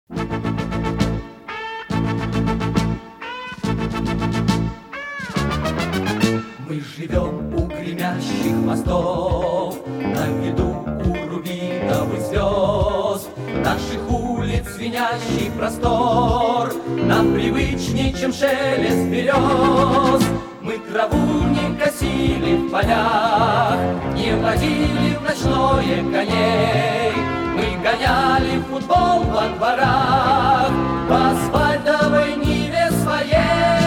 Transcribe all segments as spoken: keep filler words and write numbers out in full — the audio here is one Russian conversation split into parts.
Мы живем у гремящих мостов, на виду у рубиновых звезд. Наших улиц звенящий простор нам привычней, чем шелест берез. Мы траву не косили в полях, не водили в ночное коней. Мы гоняли в футбол во дворах по асфальтовой ниве своей.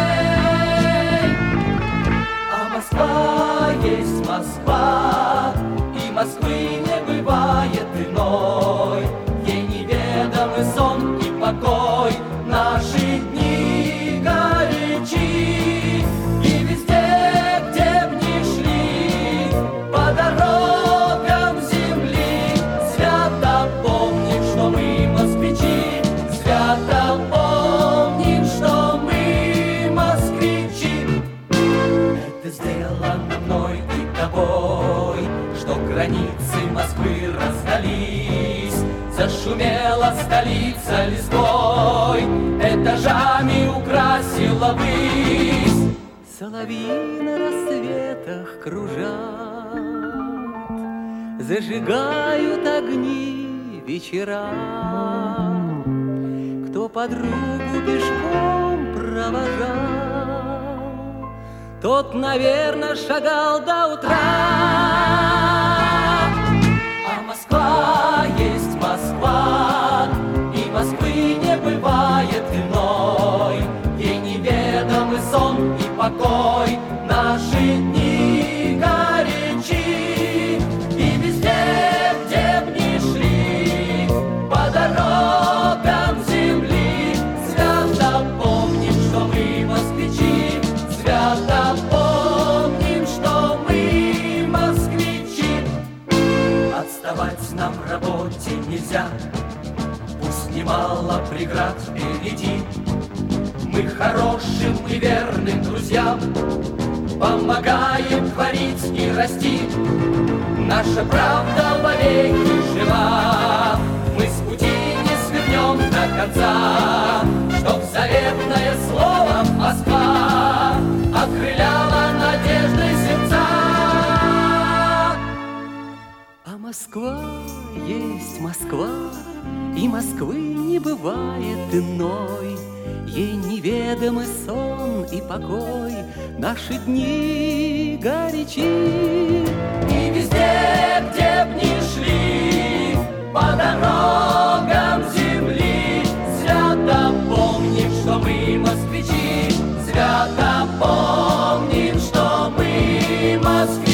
А Москва есть Москва, и Москвы не бывает иной. Ей неведомый сон и покой, наши дни горячи. И везде, где б ни шли, по дорогам земли, свято помним, что мы москвичи, свято помним, что мы москвичи. Это сделано мной и тобой, что границы Москвы раздались. Зашумела столица листвой, этажами украсила высь. Соловьи на рассветах кружат, зажигают огни вечера. Кто подругу пешком провожал, тот, наверное, шагал до утра. А Москва есть Москва, и Москвы не бывает иной. Ей неведомый сон и покой, наши дни горячи. И везде, где б ни шли, по дорогам земли, свято помним, что мы москвичи, свято помним, что мы москвичи. Отставать нам в работе нельзя, пусть немало преград впереди. Мы хорошим и верным друзьям помогаем творить и расти. Наша правда вовеки жива, мы с пути не свернем до конца, чтоб заветное слово Москва окрыляла надеждой сердца. А Москва есть Москва, и Москвы не бывает иной. Ей неведомый сон и покой, наши дни горячи. И везде, где б ни шли, по дорогам земли, свято помним, что мы москвичи, свято помним, что мы москвичи.